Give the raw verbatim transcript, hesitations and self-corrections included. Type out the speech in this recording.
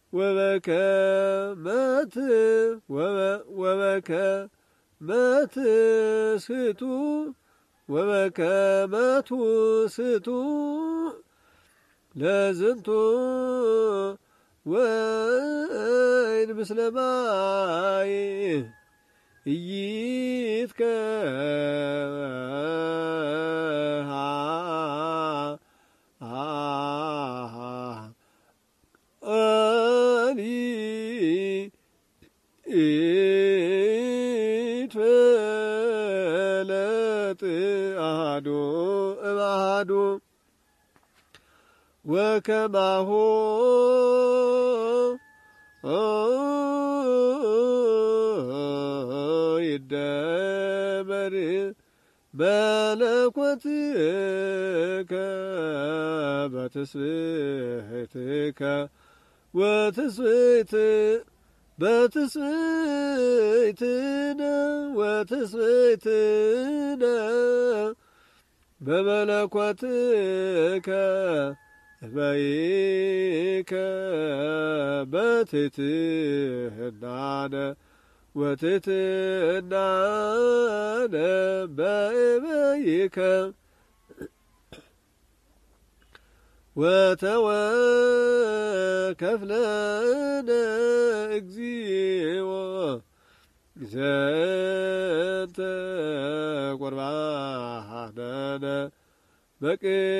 ወበከመት ወበከመት ስቱ ወበከመቱ ስቱ ለዝንቱ ወይን ምስለ ማይ ኢይትከአኒ ኢትፈለጥ አሐዱ እምአሐዱ ወከማሁ ይደመር መለኮትከ በትስብእትከ ወትስብእት በትስብእትነ ወትስብእትነ በመለኮትከ በይከ በትሕትናነ ወትሕትናነ በእበይከ ወተወከፍለነ እግዚኦ ዘንተ ቁርባነነ በቅድሜከ